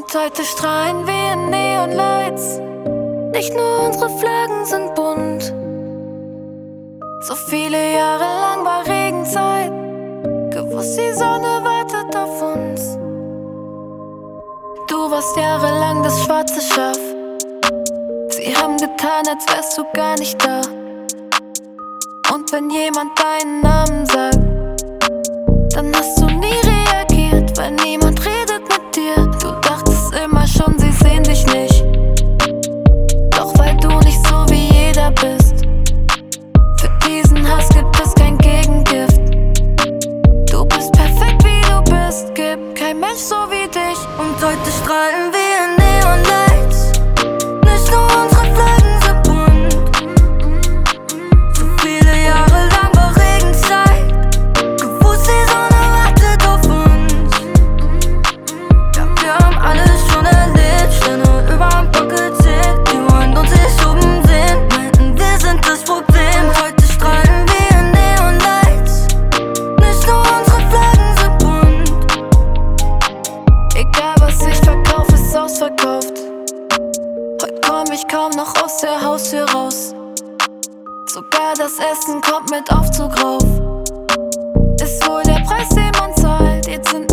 Und heute strahlen wir in Neonlights. Nicht nur unsere Flaggen sind bunt. So viele Jahre lang war Regenzeit. Gewusst, die Sonne wartet auf uns. Du warst jahrelang das schwarze Schaf. Sie haben getan, als wärst du gar nicht da. Und wenn jemand deinen Namen sagt, dann hast du nie reagiert, weil niemand redet mit dir. Du dachtest immer schon, sie sehen dich nicht. Doch weil du nicht so wie jeder bist, für diesen Hass gibt es kein Gegengift. Du bist perfekt wie du bist, gibt kein Mensch so wie dich. Und heute strahlen wir in Neonlights. Nicht nur unsere Flaggen sind bunt. So viele Jahre lang war Regenzeit. Gewusst, die Sonne wartet auf uns. Ja, wir haben alles schon erlebt. Sterne überm Block gezählt. Die wollen uns nicht oben sehen, meinten, wir sind das Problem. Heute strahlen wir in Neonlights. Nicht nur unsere Flaggen sind bunt. Egal was ich verkaufe, ist ausverkauft. Heute komm ich kaum noch aus der Haustür raus. Sogar das Essen kommt mit Aufzug rauf. Ist wohl der Preis, den man zahlt. Jetzt sind